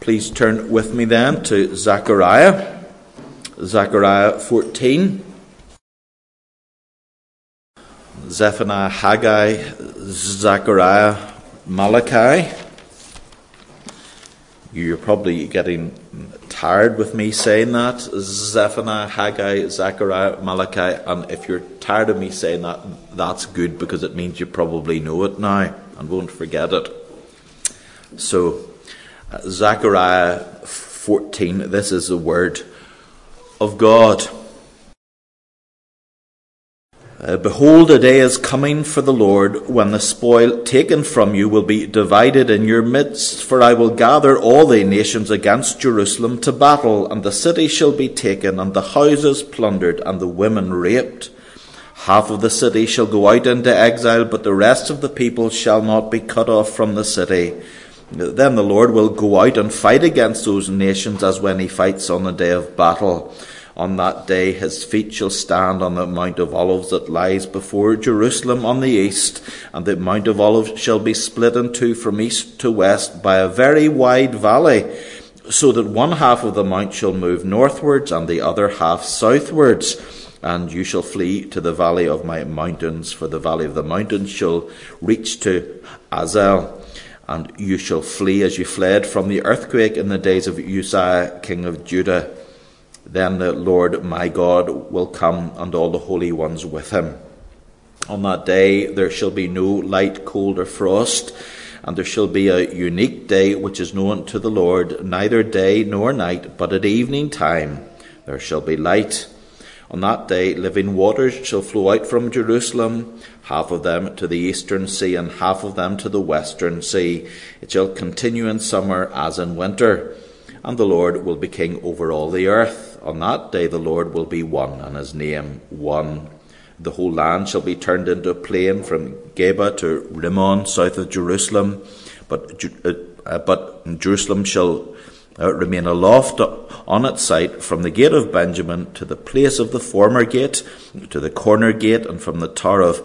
Please turn with me then to Zechariah 14. Zephaniah, Haggai, Zechariah, Malachi. You're probably getting tired with me saying that. Zephaniah, Haggai, Zechariah, Malachi. And if you're tired of me saying that, that's good, because it means you probably know it now and won't forget it. So, Zechariah 14, this is the word of God. Behold, a day is coming for the Lord, when the spoil taken from you will be divided in your midst. For I will gather all the nations against Jerusalem to battle, and the city shall be taken, and the houses plundered, and the women raped. Half of the city shall go out into exile, but the rest of the people shall not be cut off from the city. Then the Lord will go out and fight against those nations, as when he fights on the day of battle. On that day his feet shall stand on the Mount of Olives that lies before Jerusalem on the east, and the Mount of Olives shall be split in two from east to west by a very wide valley, so that one half of the mount shall move northwards and the other half southwards. And you shall flee to the valley of my mountains, for the valley of the mountains shall reach to Azel. And you shall flee as you fled from the earthquake in the days of Uzziah, king of Judah. Then the Lord my God will come, and all the holy ones with him. On that day there shall be no light, cold, or frost, and there shall be a unique day which is known to the Lord, neither day nor night, but at evening time there shall be light. On that day living waters shall flow out from Jerusalem, half of them to the eastern sea, and half of them to the western sea. It shall continue in summer as in winter, and the Lord will be king over all the earth. On that day the Lord will be one, and his name one. The whole land shall be turned into a plain from Geba to Rimmon, south of Jerusalem. But Jerusalem shall remain aloft on its site, from the gate of Benjamin to the place of the former gate, to the corner gate, and from the tower of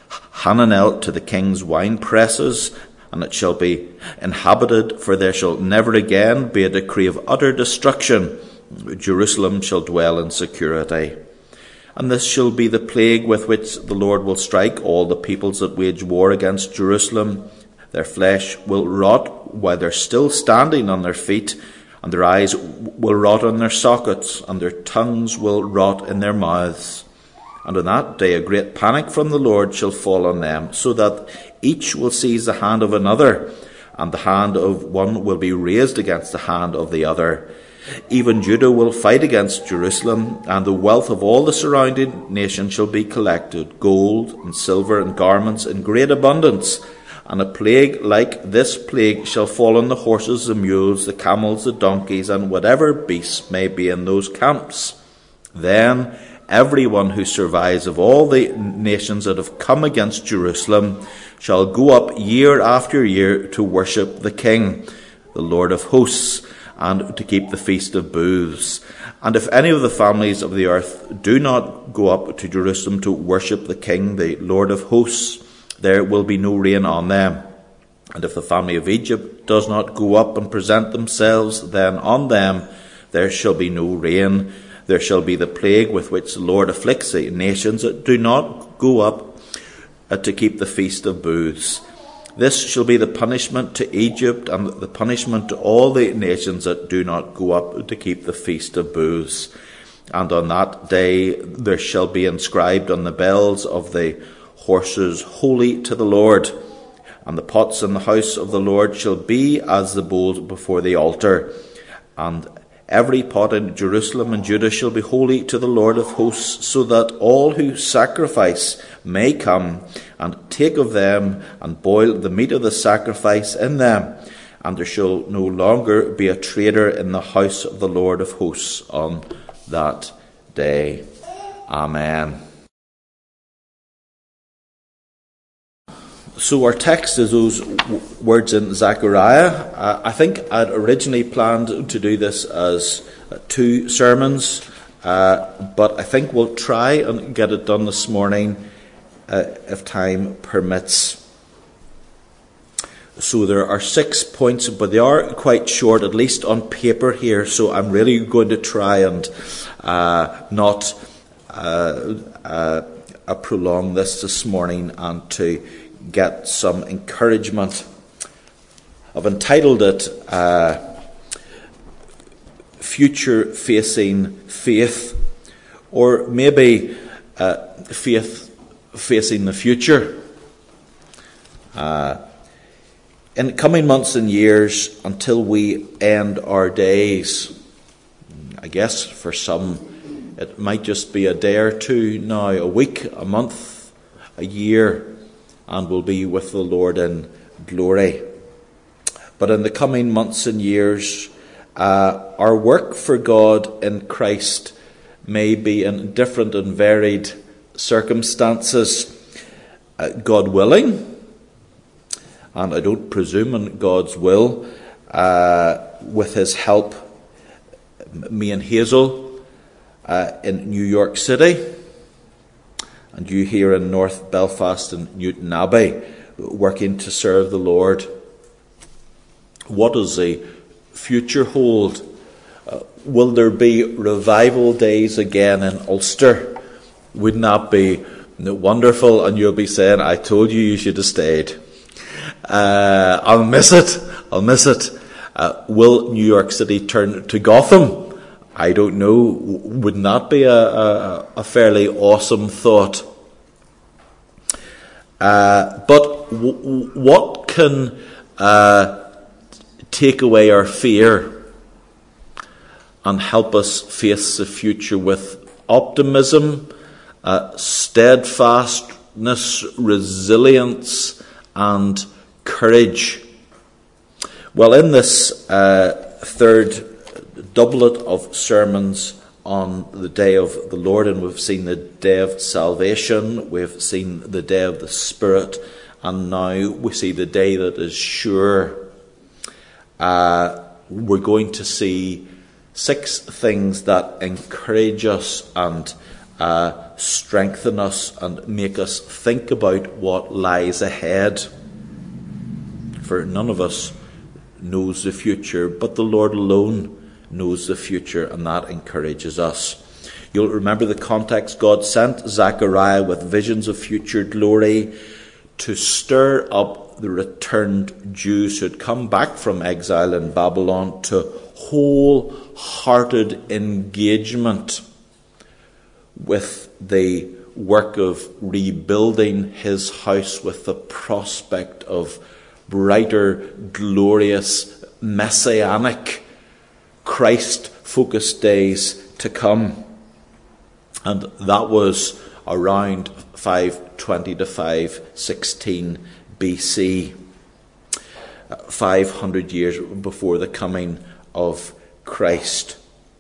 Hananel to the king's wine presses. And it shall be inhabited, for there shall never again be a decree of utter destruction. Jerusalem shall dwell in security. And this shall be the plague with which the Lord will strike all the peoples that wage war against Jerusalem. Their flesh will rot while they're still standing on their feet, and their eyes will rot in their sockets, and their tongues will rot in their mouths. And on that day a great panic from the Lord shall fall on them, so that each will seize the hand of another, and the hand of one will be raised against the hand of the other. Even Judah will fight against Jerusalem, and the wealth of all the surrounding nations shall be collected, gold and silver and garments in great abundance. And a plague like this plague shall fall on the horses, the mules, the camels, the donkeys, and whatever beasts may be in those camps. Then everyone who survives of all the nations that have come against Jerusalem shall go up year after year to worship the King, the Lord of hosts, and to keep the Feast of Booths. And if any of the families of the earth do not go up to Jerusalem to worship the King, the Lord of hosts, there will be no rain on them. And if the family of Egypt does not go up and present themselves, then on them there shall be no rain. There shall be the plague with which the Lord afflicts the nations that do not go up to keep the Feast of Booths. This shall be the punishment to Egypt, and the punishment to all the nations that do not go up to keep the Feast of Booths. And on that day there shall be inscribed on the bells of the horses, Holy to the Lord. And the pots in the house of the Lord shall be as the bowls before the altar. And every pot in Jerusalem and Judah shall be holy to the Lord of hosts, so that all who sacrifice may come and take of them and boil the meat of the sacrifice in them. And there shall no longer be a traitor in the house of the Lord of hosts on that day. Amen. So our text is those words in Zechariah. I think I'd originally planned to do this as 2 sermons, but I think we'll try and get it done this morning if time permits. So there are 6 points, but they are quite short, at least on paper here. So I'm really going to try and not prolong this morning, and to get some encouragement. I've entitled it Future Facing Faith, or maybe Faith Facing the Future. In coming months and years, until we end our days, I guess for some it might just be a day or two now, a week, a month, a year, and we'll be with the Lord in glory. But in the coming months and years, our work for God in Christ may be in different and varied circumstances. God willing, and I don't presume in God's will, with his help, me and Hazel in New York City, and you here in North Belfast and Newton Abbey, working to serve the Lord. What does the future hold? Will there be revival days again in Ulster? Wouldn't that be wonderful? And you'll be saying, I told you should have stayed. I'll miss it. Will New York City turn to Gotham? I don't know. Wouldn't that be a fairly awesome thought? But what can take away our fear and help us face the future with optimism, steadfastness, resilience, and courage? Well, in this third doublet of sermons on the day of the Lord, and we've seen the day of salvation, we've seen the day of the Spirit, and now we see the day that is sure. We're going to see 6 things that encourage us and strengthen us and make us think about what lies ahead. For none of us knows the future, but the Lord alone knows the future, and that encourages us. You'll remember the context. God sent Zechariah with visions of future glory to stir up the returned Jews who had come back from exile in Babylon to wholehearted engagement with the work of rebuilding his house, with the prospect of brighter, glorious, messianic, Christ-focused days to come. And that was around 520 to 516 BC, 500 years before the coming of Christ.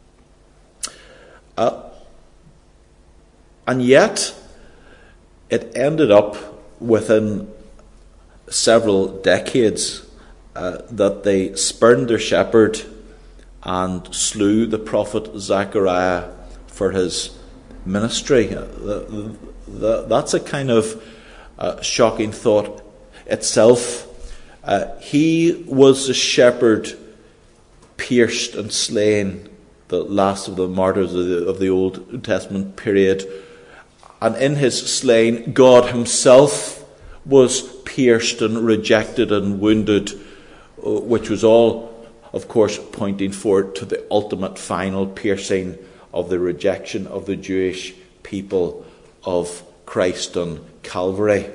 And yet, it ended up within several decades that they spurned their shepherd and slew the prophet Zechariah for his ministry. That's a kind of shocking thought itself. He was the shepherd pierced and slain, the last of the martyrs of the Old Testament period. And in his slaying, God himself was pierced and rejected and wounded, which was all, of course, pointing forward to the ultimate final piercing of the rejection of the Jewish people of Christ on Calvary.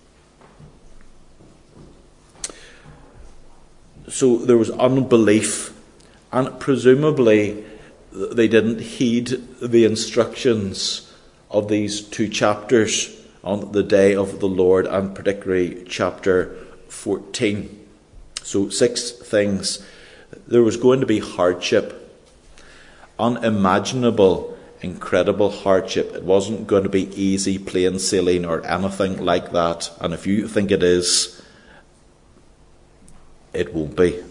So there was unbelief, and presumably they didn't heed the instructions of these 2 chapters on the day of the Lord, and particularly chapter 14. So 6 things. There was going to be hardship, unimaginable, incredible hardship. It wasn't going to be easy, plain sailing or anything like that. And if you think it is, it won't be.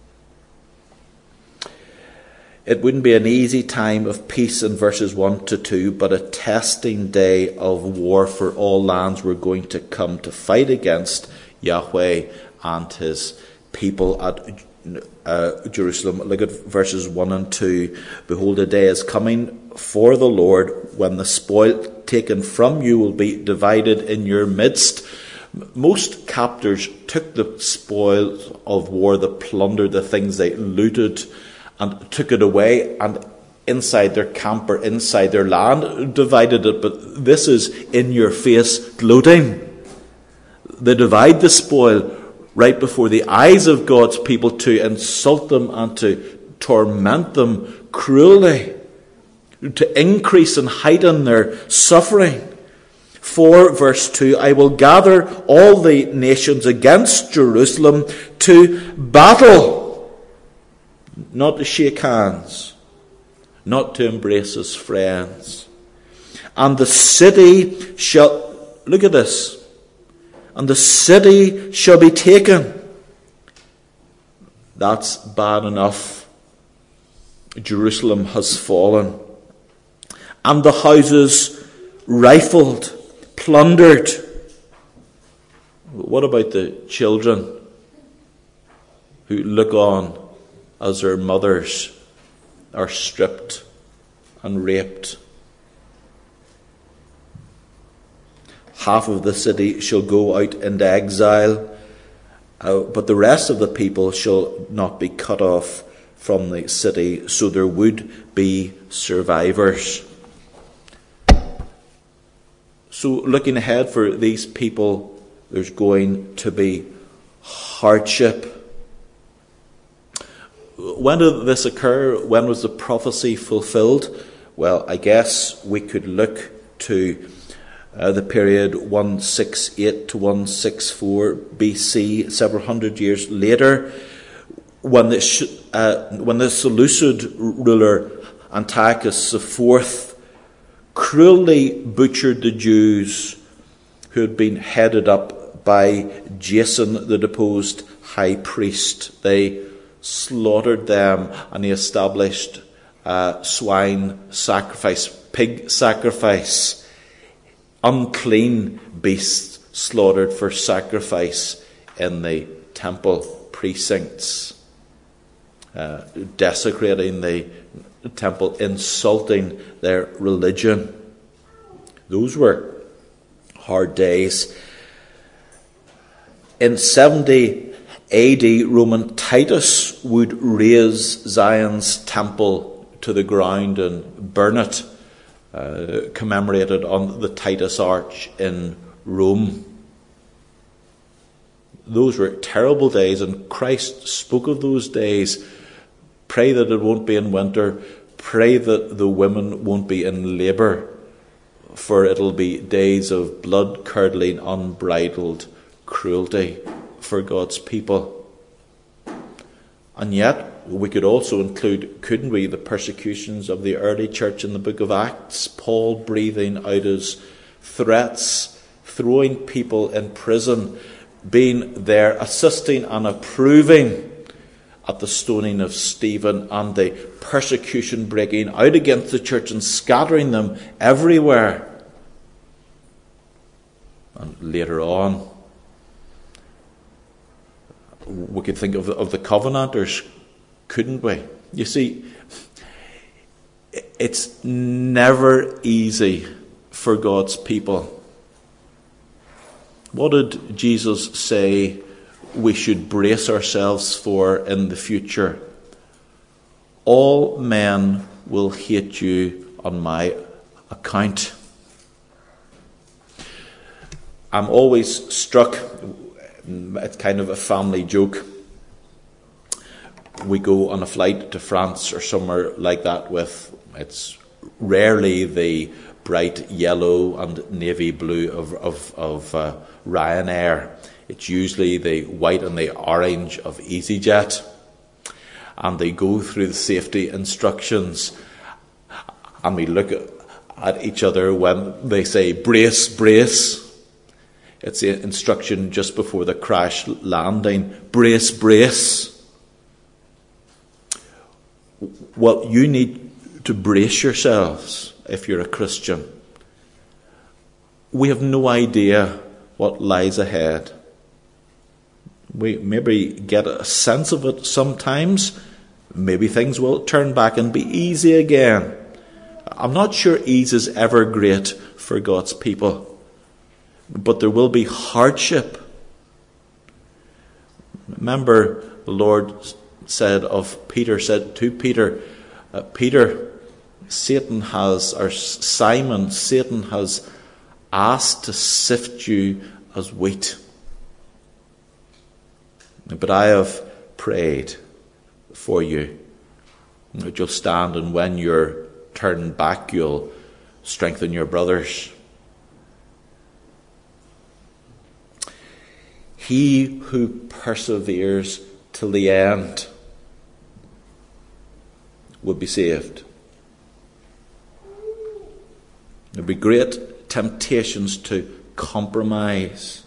It wouldn't be an easy time of peace in verses 1 to 2, but a testing day of war, for all lands were going to come to fight against Yahweh and his people at Jerusalem. Look at verses 1 and 2. Behold, a day is coming for the Lord when the spoil taken from you will be divided in your midst. Most captors took the spoils of war, the plunder, the things they looted, and took it away, and inside their camp or inside their land divided it. But this is in your face gloating. They divide the spoil right before the eyes of God's people to insult them and to torment them cruelly, to increase and heighten their suffering. 4 verse 2, I will gather all the nations against Jerusalem to battle, not to shake hands, not to embrace as friends. And the city shall, look at this, and the city shall be taken. That's bad enough. Jerusalem has fallen. And the houses rifled, plundered. What about the children who look on as their mothers are stripped and raped? Half of the city shall go out into exile, but the rest of the people shall not be cut off from the city, so there would be survivors. So looking ahead for these people, there's going to be hardship. When did this occur? When was the prophecy fulfilled? Well, I guess we could look to the period 168 to 164 BC, several hundred years later, when the Seleucid ruler Antiochus IV cruelly butchered the Jews who had been headed up by Jason, the deposed high priest. They slaughtered them, and he established swine sacrifice, pig sacrifice, unclean beasts slaughtered for sacrifice in the temple precincts, desecrating the temple, insulting their religion. Those were hard days. In 70 AD, Roman Titus would raze Zion's temple to the ground and burn it, commemorated on the Titus Arch in Rome. Those were terrible days, and Christ spoke of those days. Pray that it won't be in winter. Pray that the women won't be in labour, for it'll be days of blood-curdling, unbridled cruelty for God's people. And yet, we could also include, couldn't we, the persecutions of the early church in the book of Acts, Paul breathing out his threats, throwing people in prison, being there, assisting and approving at the stoning of Stephen, and the persecution breaking out against the church and scattering them everywhere. And later on, we could think of the Covenanters, couldn't we? You see, it's never easy for God's people. What did Jesus say we should brace ourselves for in the future? All men will hate you on my account. I'm always struck, it's kind of a family joke. We go on a flight to France or somewhere like that with, it's rarely the bright yellow and navy blue of Ryanair. It's usually the white and the orange of EasyJet. And they go through the safety instructions, and we look at each other when they say, brace, brace. It's the instruction just before the crash landing, brace, brace. Well, you need to brace yourselves if you're a Christian. We have no idea what lies ahead. We maybe get a sense of it sometimes. Maybe things will turn back and be easy again. I'm not sure ease is ever great for God's people, but there will be hardship. Remember, the Lord said to Peter, Peter, Satan has asked to sift you as wheat. But I have prayed for you that you'll stand, and when you're turned back, you'll strengthen your brothers. He who perseveres till the end will be saved. There'll be great temptations to compromise.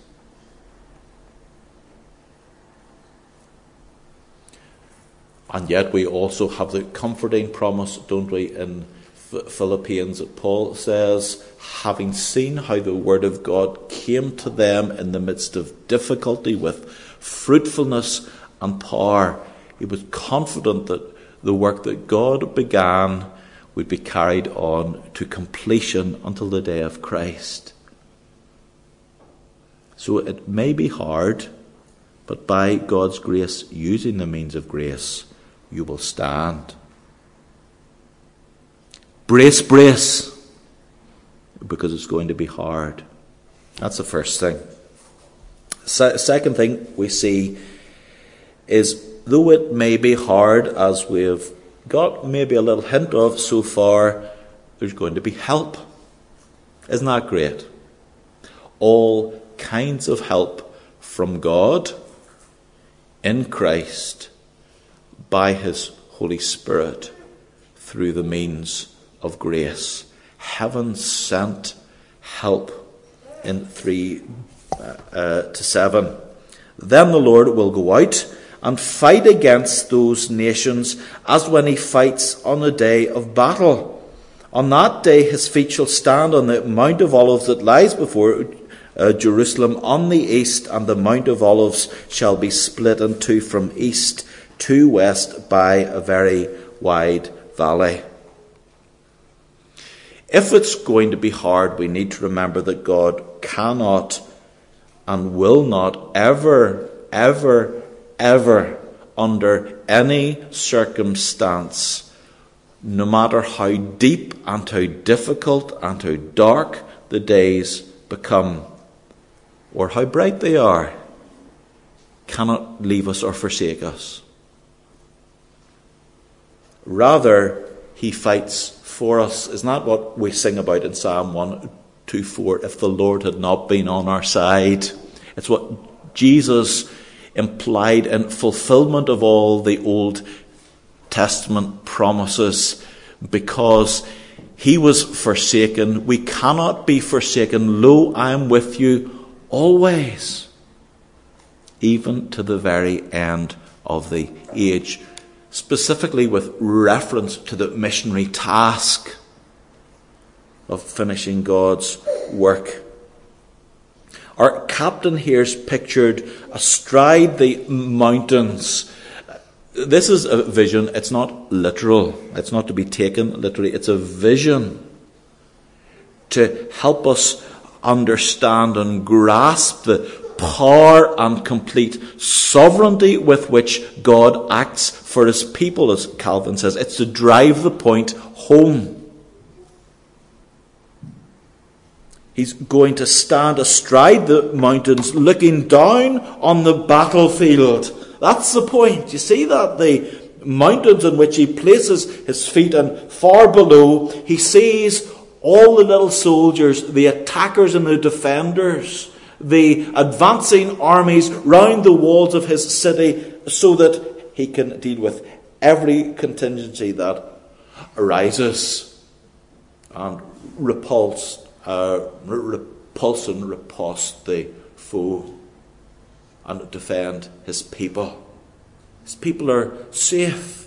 And yet we also have the comforting promise, don't we, in Philippians, that Paul says, having seen how the word of God came to them in the midst of difficulty with fruitfulness and power, he was confident that the work that God began would be carried on to completion until the day of Christ. So it may be hard, but by God's grace, using the means of grace, you will stand. Brace, brace, because it's going to be hard. That's the first thing. Second thing we see is, though it may be hard, as we've got maybe a little hint of so far, there's going to be help. Isn't that great? All kinds of help from God in Christ by his Holy Spirit through the means of grace. Heaven sent help in 3-7. Then the Lord will go out and fight against those nations as when he fights on a day of battle. On that day his feet shall stand on the Mount of Olives that lies before Jerusalem on the east, and the Mount of Olives shall be split in two from east to west by a very wide valley. If it's going to be hard, we need to remember that God cannot and will not ever, under any circumstance, no matter how deep and how difficult and how dark the days become, or how bright they are, cannot leave us or forsake us. Rather, he fights for us. Isn't that what we sing about in Psalm 124? If the Lord had not been on our side. It's what Jesus implied in fulfillment of all the Old Testament promises. Because he was forsaken, we cannot be forsaken. Lo, I am with you always, even to the very end of the age. Specifically with reference to the missionary task of finishing God's work. Our captain here is pictured astride the mountains. This is a vision. It's not literal. It's not to be taken literally. It's a vision to help us understand and grasp the power and complete sovereignty with which God acts for his people, as Calvin says. It's to drive the point home. He's going to stand astride the mountains, looking down on the battlefield. That's the point. You see that? The mountains on which he places his feet, and far below he sees all the little soldiers, the attackers and the defenders, the advancing armies round the walls of his city, so that he can deal with every contingency that arises and repulse and riposte the foe and defend his people. His people are safe.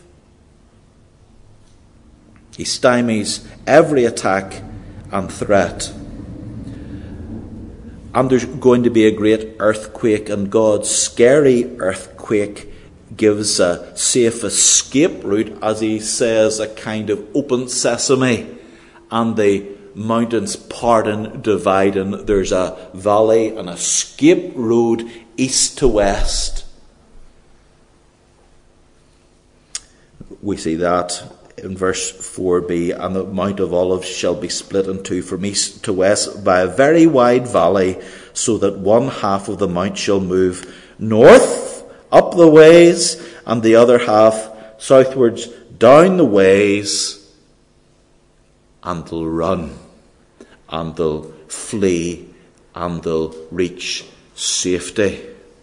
He stymies every attack and threat. And there's going to be a great earthquake, and God's scary earthquake gives a safe escape route, as he says, a kind of open sesame, and the mountains part and divide, and there's a valley, an escape road east to west. We see that in verse 4b, and the Mount of Olives shall be split in two from east to west by a very wide valley, so that one half of the mount shall move north up the ways, and the other half southwards down the ways, and they'll run, and they'll flee, and they'll reach safety.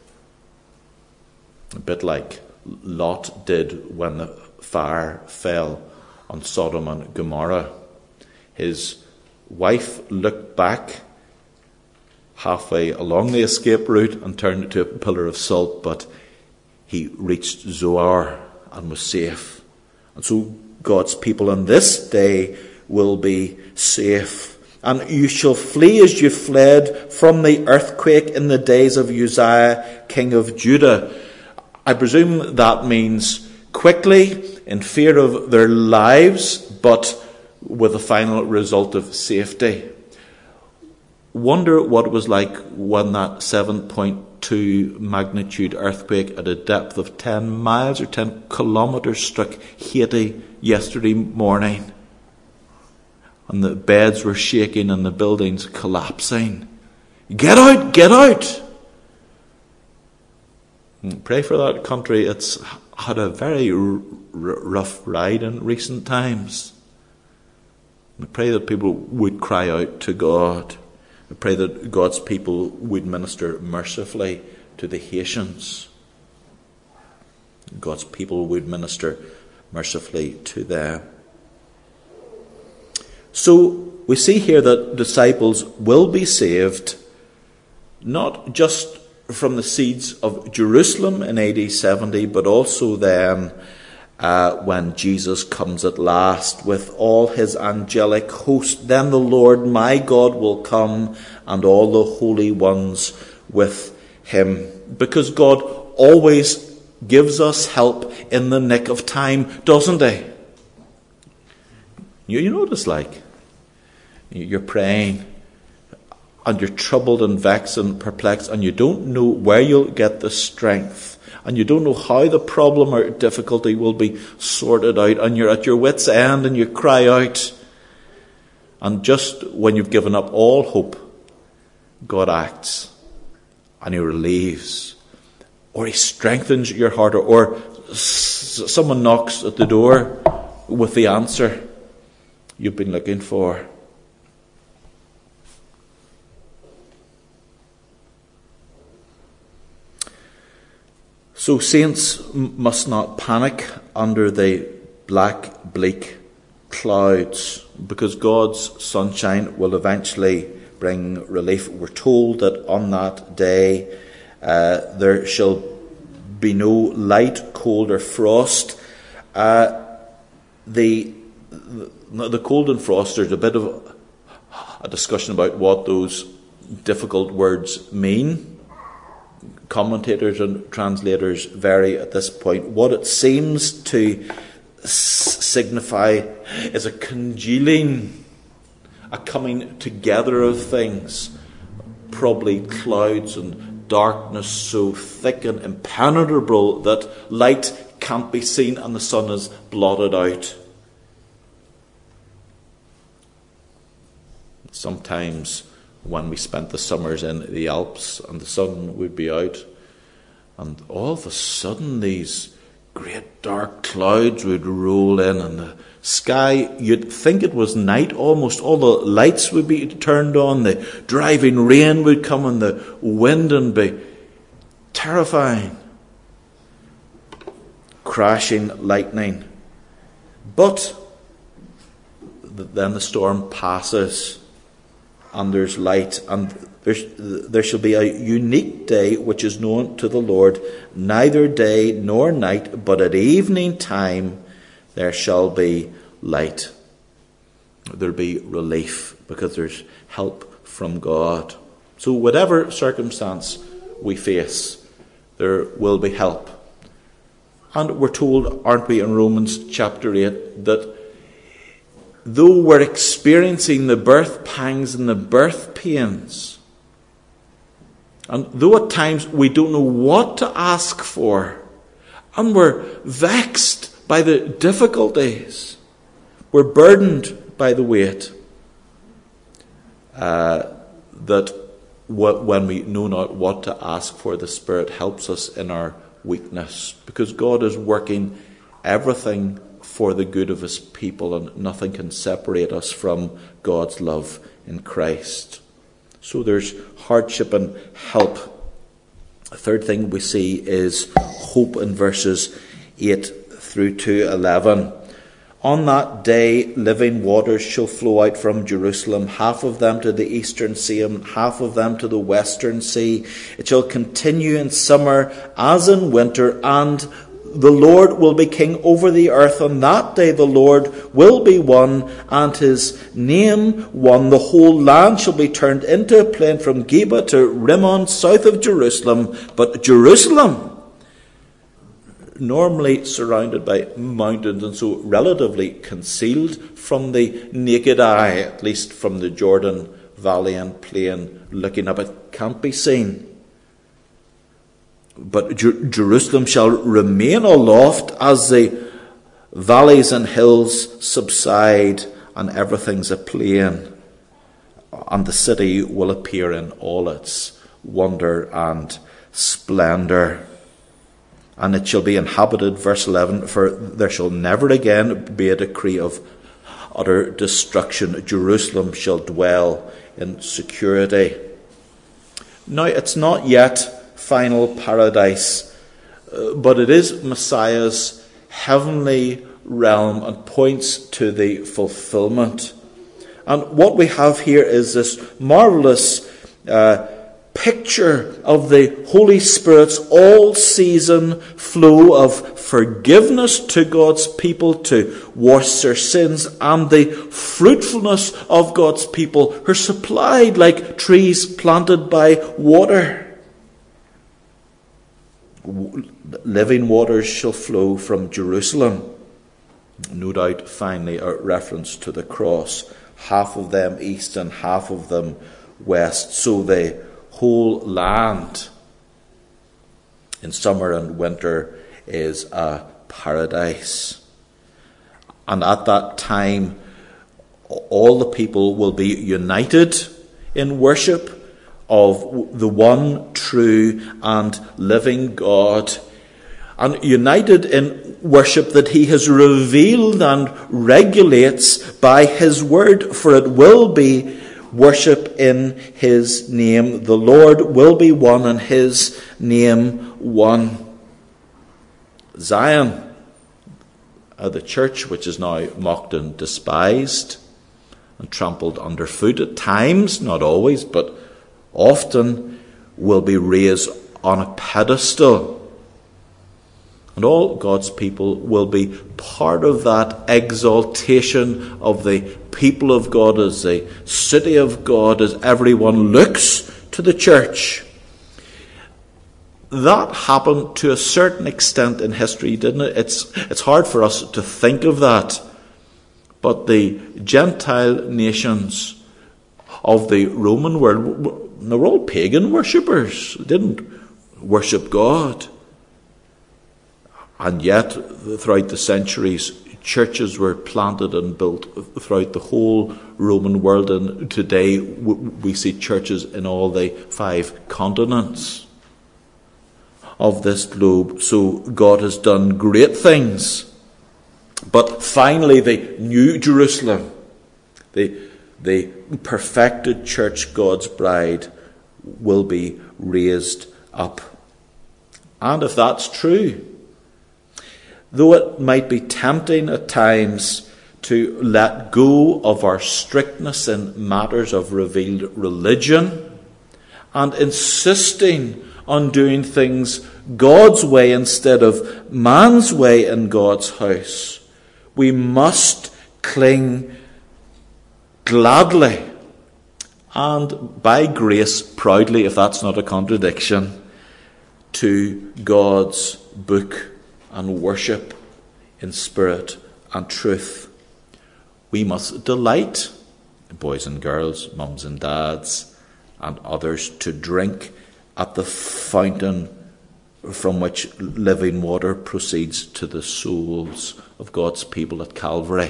A bit like Lot did when the fire fell on Sodom and Gomorrah. His wife looked back halfway along the escape route and turned into a pillar of salt, but he reached Zoar and was safe. And so God's people on this day will be safe. And you shall flee as you fled from the earthquake in the days of Uzziah, king of Judah. I presume that means quickly, in fear of their lives, but with a final result of safety. Wonder what it was like when that 7.2 magnitude earthquake at a depth of 10 miles or 10 kilometres struck Haiti yesterday morning. And the beds were shaking and the buildings collapsing. Get out! Get out! Pray for that country. It's had a very rough ride in recent times. I pray that people would cry out to God. I pray that God's people would minister mercifully to the Haitians. God's people would minister mercifully to them. So we see here that disciples will be saved, not just from the siege of Jerusalem in AD 70, but also then when Jesus comes at last with all his angelic host. Then the Lord my God will come, and all the holy ones with him. Because God always gives us help in the nick of time, doesn't he? You know what it's like. You're praying, and you're troubled and vexed and perplexed, and you don't know where you'll get the strength, and you don't know how the problem or difficulty will be sorted out, and you're at your wit's end, and you cry out. And just when you've given up all hope, God acts, and he relieves, or he strengthens your heart, or someone knocks at the door with the answer you've been looking for. So saints must not panic under the black, bleak clouds, because God's sunshine will eventually bring relief. We're told that on that day there shall be no light, cold or frost. The cold and frost, there's a bit of a discussion about what those difficult words mean. Commentators and translators vary at this point. What it seems to signify is a congealing, a coming together of things. Probably clouds and darkness so thick and impenetrable that light can't be seen and the sun is blotted out. Sometimes when we spent the summers in the Alps and the sun would be out, and all of a sudden these great dark clouds would roll in, and the sky, you'd think it was night almost. All the lights would be turned on, the driving rain would come, and the wind would be terrifying. Crashing lightning. But then the storm passes, and there's light, and there shall be a unique day which is known to the Lord, neither day nor night, but at evening time there shall be light. There'll be relief because there's help from God. So whatever circumstance we face, there will be help. And we're told, aren't we, in Romans chapter 8, that though we're experiencing the birth pangs and the birth pains, and though at times we don't know what to ask for, and we're vexed by the difficulties, we're burdened by the weight, that when we know not what to ask for, the Spirit helps us in our weakness, because God is working everything for the good of his people, and nothing can separate us from God's love in Christ. So there's hardship and help. The third thing we see is hope in verses 8 through to 11. On that day, living waters shall flow out from Jerusalem, half of them to the eastern sea and half of them to the western sea. It shall continue in summer as in winter, and the Lord will be king over the earth. On that day the Lord will be one, and his name one. The whole land shall be turned into a plain from Geba to Rimmon, south of Jerusalem. But Jerusalem, normally surrounded by mountains and so relatively concealed from the naked eye, at least from the Jordan Valley and plain looking up, it can't be seen. But Jerusalem shall remain aloft as the valleys and hills subside and everything's a plain, and the city will appear in all its wonder and splendour. And it shall be inhabited, verse 11, for there shall never again be a decree of utter destruction. Jerusalem shall dwell in security. Now, it's not yet final paradise, but it is Messiah's heavenly realm and points to the fulfillment. And what we have here is this marvellous picture of the Holy Spirit's all-season flow of forgiveness to God's people to wash their sins, and the fruitfulness of God's people who are supplied like trees planted by water. Living waters shall flow from Jerusalem. No doubt, finally, a reference to the cross. Half of them east and half of them west. So the whole land in summer and winter is a paradise. And at that time, all the people will be united in worship of the one true and living God, and united in worship that he has revealed and regulates by his word, for it will be worship in his name. The Lord will be one and his name one. Zion, the church which is now mocked and despised and trampled underfoot at times, not always, but often, will be raised on a pedestal. And all God's people will be part of that exaltation of the people of God as the city of God, as everyone looks to the church. That happened to a certain extent in history, didn't it? It's hard for us to think of that. But the Gentile nations of the Roman world, they were all pagan worshippers. They didn't worship God. And yet, throughout the centuries, churches were planted and built throughout the whole Roman world. And today, we see churches in all the 5 continents of this globe. So God has done great things. But finally, the new Jerusalem, the perfected church, God's bride, will be raised up. And if that's true, though it might be tempting at times to let go of our strictness in matters of revealed religion and insisting on doing things God's way instead of man's way in God's house, we must cling gladly and by grace proudly, if that's not a contradiction, to God's book and worship in spirit and truth. We must delight, boys and girls, mums and dads, and others, to drink at the fountain from which living water proceeds to the souls of God's people at Calvary.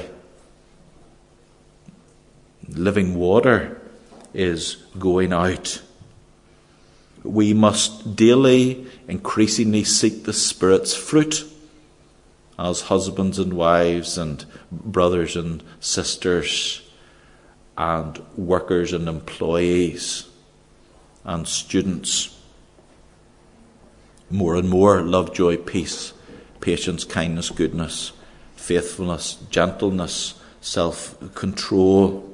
Living water is going out. We must daily, increasingly seek the Spirit's fruit as husbands and wives and brothers and sisters and workers and employees and students. More and more love, joy, peace, patience, kindness, goodness, faithfulness, gentleness, self-control.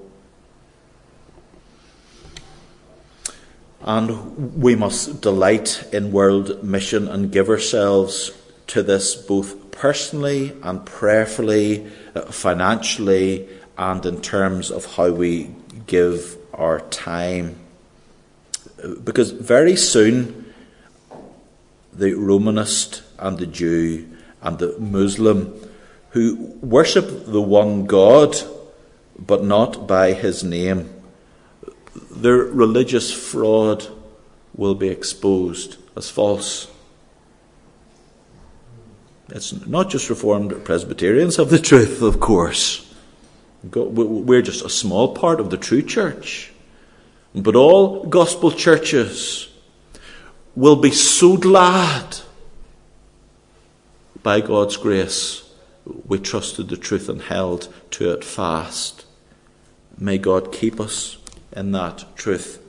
And we must delight in world mission and give ourselves to this both personally and prayerfully, financially, and in terms of how we give our time. Because very soon, the Romanist and the Jew and the Muslim who worship the one God, but not by his name, their religious fraud will be exposed as false. It's not just Reformed Presbyterians have the truth, of course. We're just a small part of the true church. But all gospel churches will be so glad, by God's grace, we trusted the truth and held to it fast. May God keep us in that truth.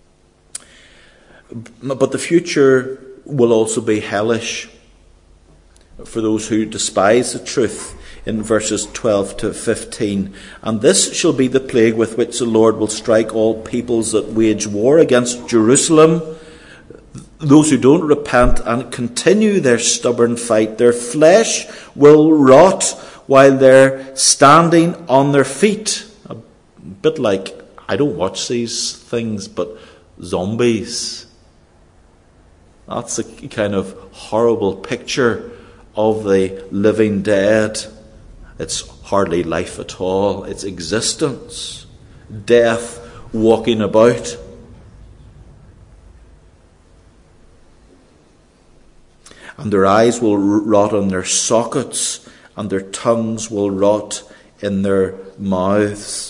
But the future will also be hellish for those who despise the truth, in verses 12 to 15. And this shall be the plague with which the Lord will strike all peoples that wage war against Jerusalem. Those who don't repent and continue their stubborn fight, their flesh will rot while they're standing on their feet. A bit like, I don't watch these things, but zombies. That's a kind of horrible picture of the living dead. It's hardly life at all. It's existence. Death walking about. And their eyes will rot in their sockets, and their tongues will rot in their mouths.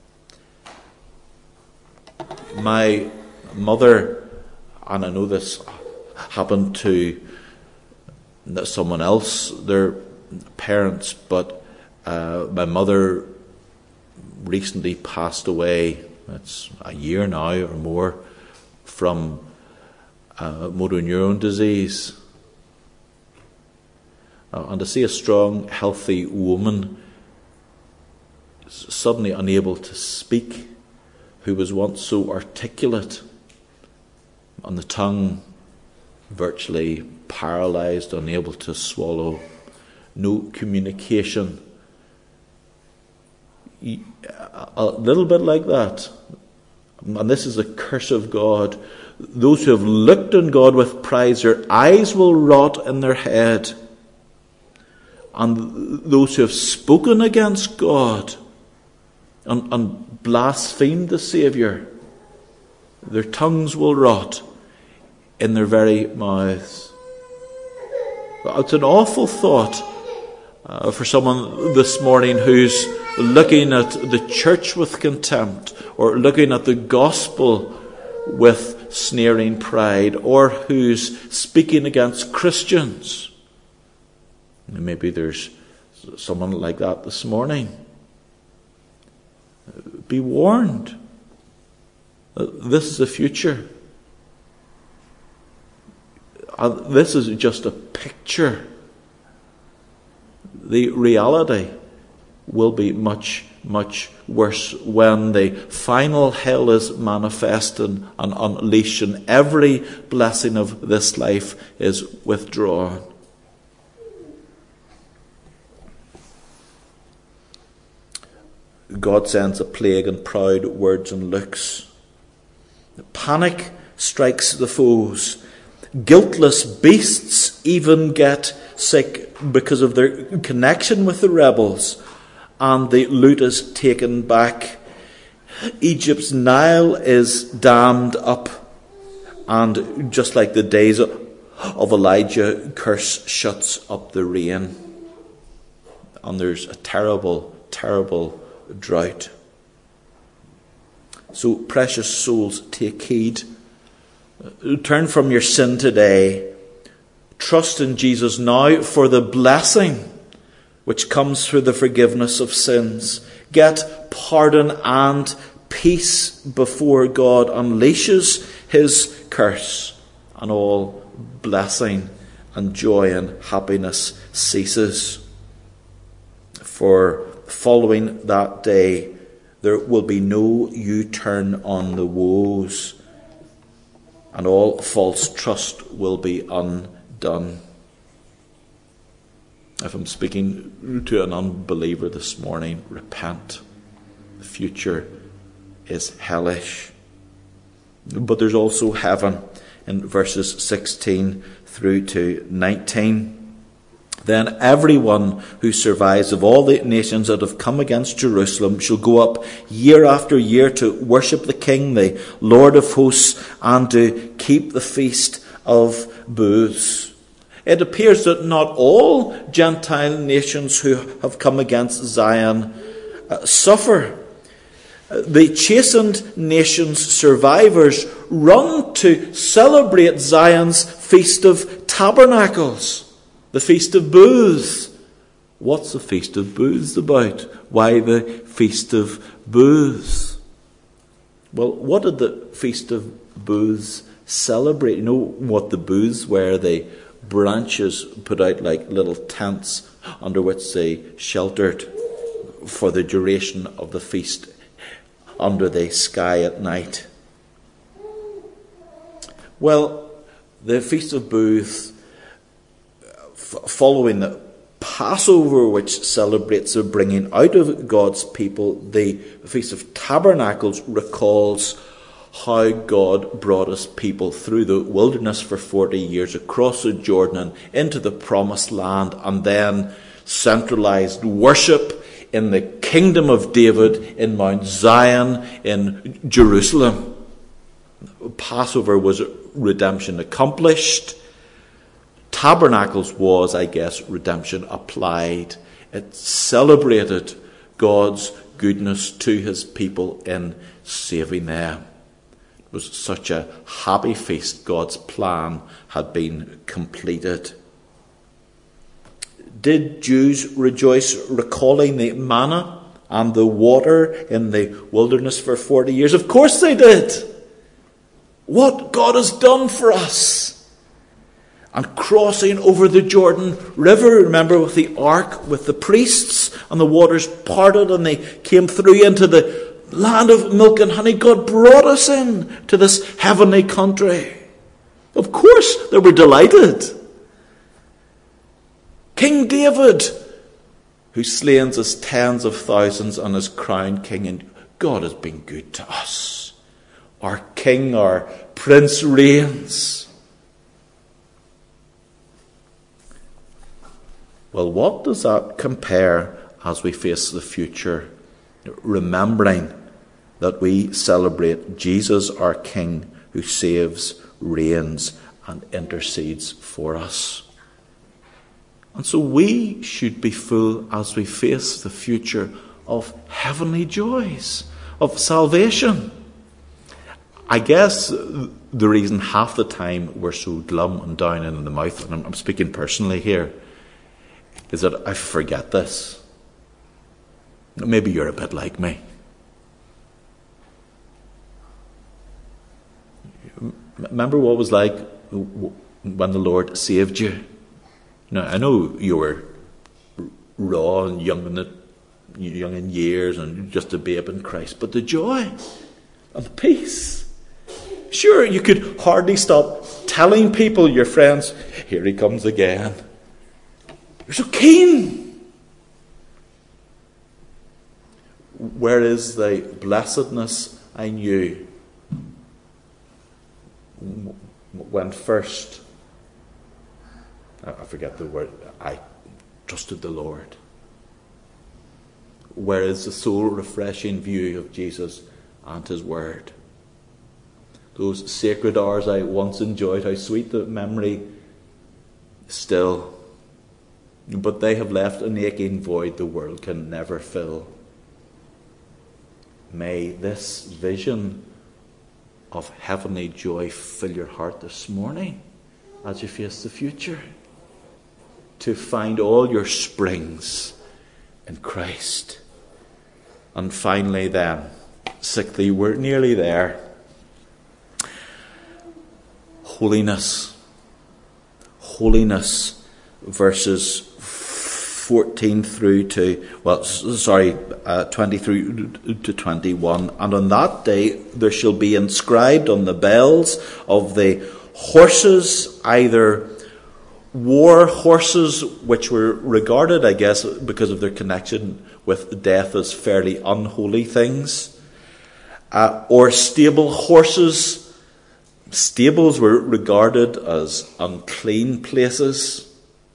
My mother, and I know this happened to someone else, their parents, but my mother recently passed away. It's a year now or more from motor neuron disease. And to see a strong, healthy woman suddenly unable to speak, who was once so articulate, and the tongue virtually paralysed, unable to swallow, no communication. A little bit like that. And this is the curse of God. Those who have looked on God with pride, their eyes will rot in their head. And those who have spoken against God and blasphemed the Saviour, their tongues will rot in their very mouths. It's an awful thought for someone this morning who's looking at the church with contempt, or looking at the gospel with sneering pride, or who's speaking against Christians. Maybe there's someone like that this morning. Be warned. This is the future. This is just a picture. The reality will be much, much worse when the final hell is manifested and unleashed and every blessing of this life is withdrawn. God sends a plague in proud words and looks. panic strikes the foes. Guiltless beasts even get sick because of their connection with the rebels, and the loot is taken back. Egypt's Nile is dammed up, and just like the days of Elijah, curse shuts up the rain, and there's a terrible, terrible drought. So, precious souls, take heed. Turn from your sin today. Trust in Jesus now for the blessing which comes through the forgiveness of sins. Get pardon and peace before God unleashes his curse, and all blessing and joy and happiness ceases. For following that day, there will be no U-turn on the woes, and all false trust will be undone. If I'm speaking to an unbeliever this morning, repent. The future is hellish. But there's also heaven in verses 16 through to 19. Then everyone who survives of all the nations that have come against Jerusalem shall go up year after year to worship the King, the Lord of hosts, and to keep the feast of booths. It appears that not all Gentile nations who have come against Zion suffer. The chastened nation's survivors run to celebrate Zion's Feast of Tabernacles, the Feast of Booths. What's the Feast of Booths about? Why the Feast of Booths? Well, what did the Feast of Booths celebrate? You know what the booths were? The branches put out like little tents under which they sheltered for the duration of the feast under the sky at night. Well, the Feast of Booths, following the Passover, which celebrates the bringing out of God's people, the Feast of Tabernacles recalls how God brought his people through the wilderness for 40 years, across the Jordan and into the promised land, and then centralized worship in the kingdom of David in Mount Zion in Jerusalem. Passover was redemption accomplished. Tabernacles was, I guess, redemption applied. It celebrated God's goodness to his people in saving them. It was such a happy feast. God's plan had been completed. Did Jews rejoice recalling the manna and the water in the wilderness for 40 years? Of course they did. What God has done for us. And crossing over the Jordan River, remember, with the ark, with the priests, and the waters parted and they came through into the land of milk and honey. God brought us in to this heavenly country. Of course they were delighted. King David, who slains his tens of thousands and is crowned king, and God has been good to us. Our king, our prince reigns. Well, what does that compare as we face the future? Remembering that we celebrate Jesus, our King, who saves, reigns, and intercedes for us. And so we should be full, as we face the future, of heavenly joys, of salvation. I guess the reason half the time we're so glum and down in the mouth, and I'm speaking personally here, is that I forget this. Maybe you're a bit like me. Remember what it was like when the Lord saved you? Now, I know you were raw and young in years and just a babe in Christ, but the joy and the peace. Sure, you could hardly stop telling people, your friends, here he comes again. You're so keen. Where is the blessedness I knew when first, I forget the word, I trusted the Lord. Where is the soul-refreshing view of Jesus and his word? Those sacred hours I once enjoyed, how sweet the memory still. But they have left an aching void the world can never fill. May this vision of heavenly joy fill your heart this morning as you face the future. To find all your springs in Christ. And finally then, sixthly, we're nearly there. Holiness. Holiness, verses 14 through to, 20 through to 21. And on that day there shall be inscribed on the bells of the horses, either war horses, which were regarded, I guess, because of their connection with death as fairly unholy things, or stable horses. Stables were regarded as unclean places.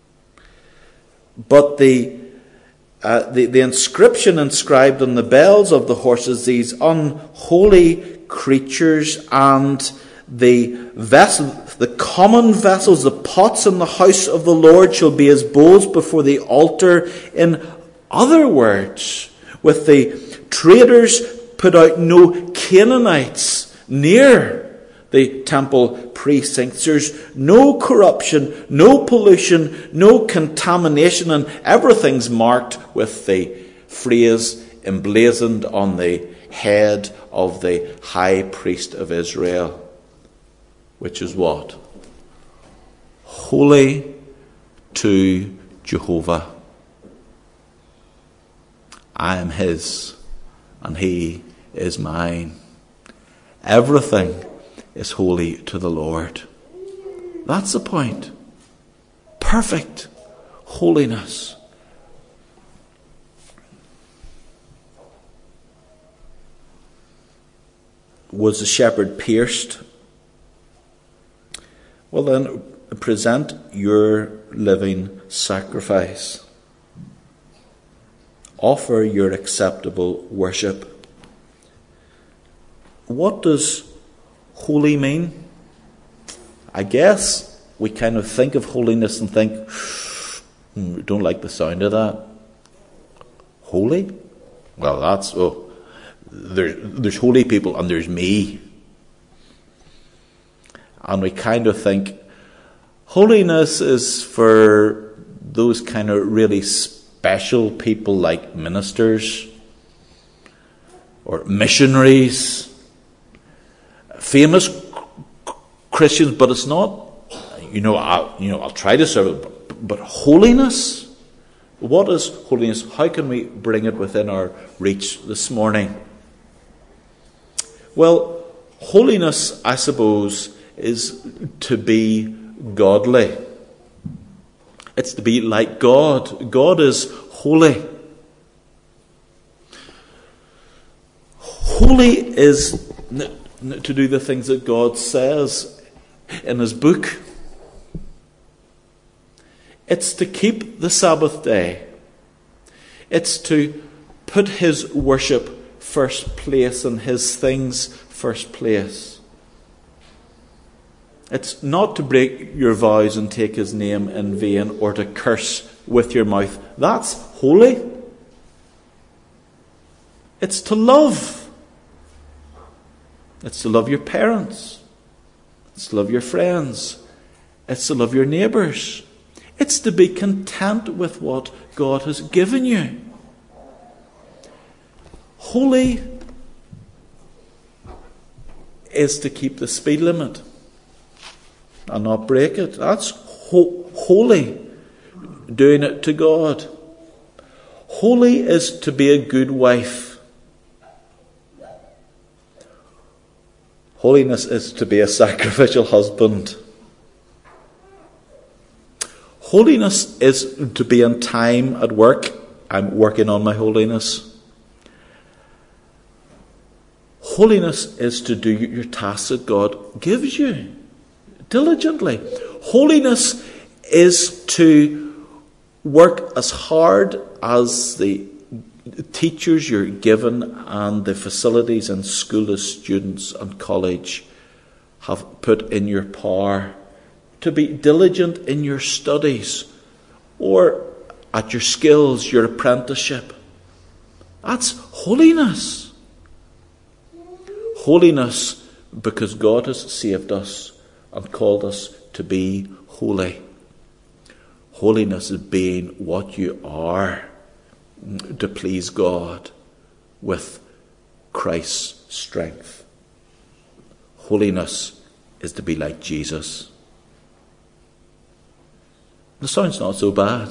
But the inscription inscribed on the bells of the horses, these unholy creatures, and the common vessels, the pots in the house of the Lord, shall be as bowls before the altar. In other words, with the traders put out no Canaanites near the temple precincts. There's no corruption, no pollution, no contamination, and everything's marked with the phrase emblazoned on the head of the high priest of Israel, which is what? Holy to Jehovah. I am his, and he is mine. Everything is holy to the Lord. That's the point. Perfect holiness. Was the shepherd pierced? Well then, present your living sacrifice. Offer your acceptable worship. What does holy mean? I guess we kind of think of holiness and think, don't like the sound of that. Holy? Well, that's, there's holy people and there's me. And we kind of think holiness is for those kind of really special people like ministers or missionaries, famous Christians, but it's not, I'll try to serve it, but holiness? What is holiness? How can we bring it within our reach this morning? Well, holiness, I suppose, is to be godly. It's to be like God. God is holy. Holy is to do the things that God says in his book. It's to keep the Sabbath day. It's to put his worship first place and his things first place. It's not to break your vows and take his name in vain or to curse with your mouth. That's holy. It's to love. It's to love your parents. It's to love your friends. It's to love your neighbours. It's to be content with what God has given you. Holy is to keep the speed limit and not break it. That's holy. Doing it to God. Holy is to be a good wife. Holiness is to be a sacrificial husband. Holiness is to be on time at work. I'm working on my holiness. Holiness is to do your tasks that God gives you diligently. Holiness is to work as hard as the teachers you're given and the facilities in school as students and college have put in your power, to be diligent in your studies or at your skills, your apprenticeship. That's holiness. Holiness because God has saved us and called us to be holy. Holiness is being what you are to please God with Christ's strength. Holiness is to be like Jesus. It sounds not so bad.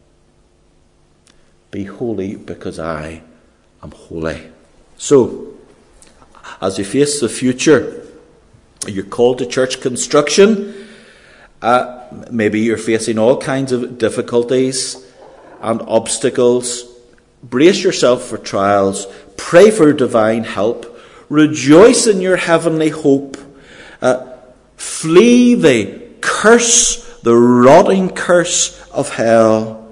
Be holy because I am holy. So, as you face the future, you're called to church construction. Maybe you're facing all kinds of difficulties and obstacles. Brace yourself for trials. Pray for divine help. Rejoice in your heavenly hope. Flee the curse, the rotting curse of hell.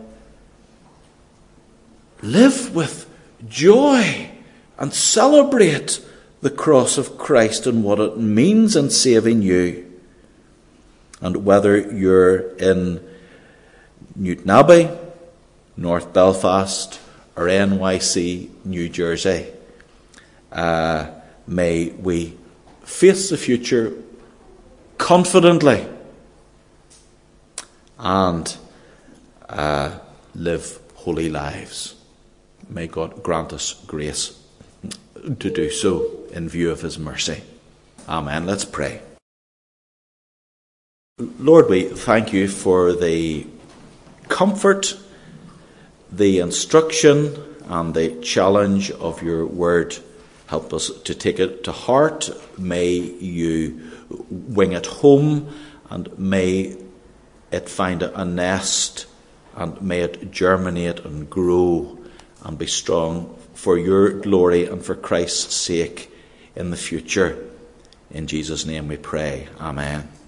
Live with joy and celebrate the cross of Christ and what it means in saving you. And whether you're in Newtownabbey, North Belfast, or NYC, New Jersey, may we face the future confidently and live holy lives. May God grant us grace to do so in view of his mercy. Amen. Let's pray. Lord, we thank you for the comfort, the instruction, and the challenge of your word. Help us to take it to heart. May you wing it home, and may it find a nest, and may it germinate and grow and be strong for your glory and for Christ's sake in the future. In Jesus' name we pray. Amen.